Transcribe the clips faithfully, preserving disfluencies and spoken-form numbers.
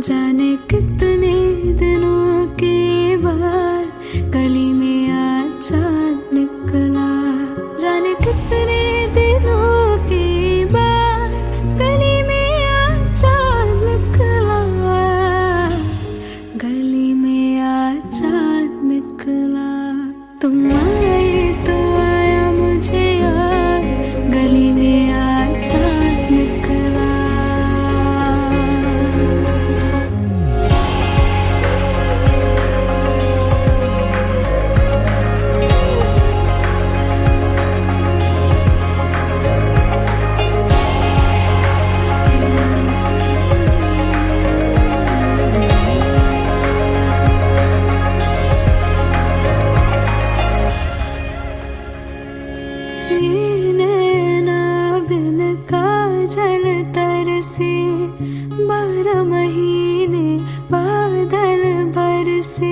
जाने कितने दिनों के बाद गली में आज चाँद निकला। जाने कितने दिनों के बाद गली में आज चाँद निकला। गली में आज चाँद निकला। तुम आए तो आया मुझे याद, गली में आज चाँद निकला। काजल तरसे बारह महीने बादल बरसे।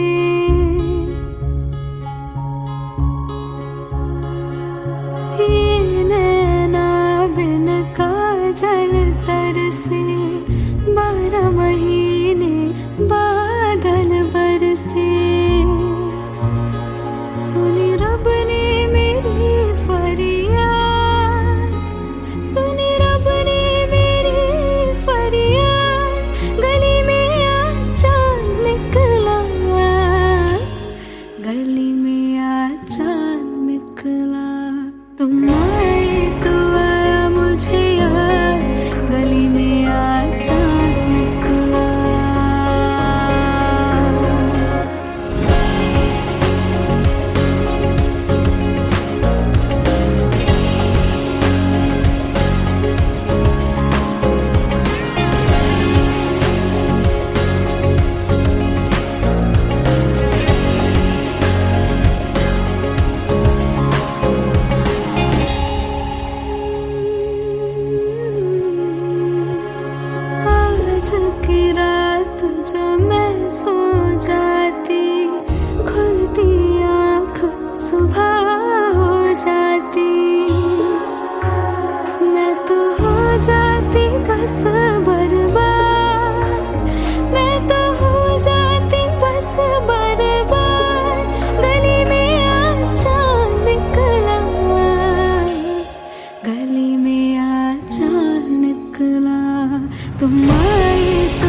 ये नैना बिन काजल तरसे बारह महीने बादल बरसे। सुनी रब ने मेरी फरियाद, सुनी रब ने मेरी फरियाद। गली में आज चाँद निकला। गली में आज चाँद निकला। तुम आए तो आया मुझे याद, गली में आज चाँद निकला। की रात जो मैं सो जाती, खुलती आँख सुबह हो जाती। मैं तो हो जाती बस बर्बाद, मैं तो हो जाती बस बर्बाद। गली में आज चाँद निकला। गली में आज चाँद निकला। तुम आए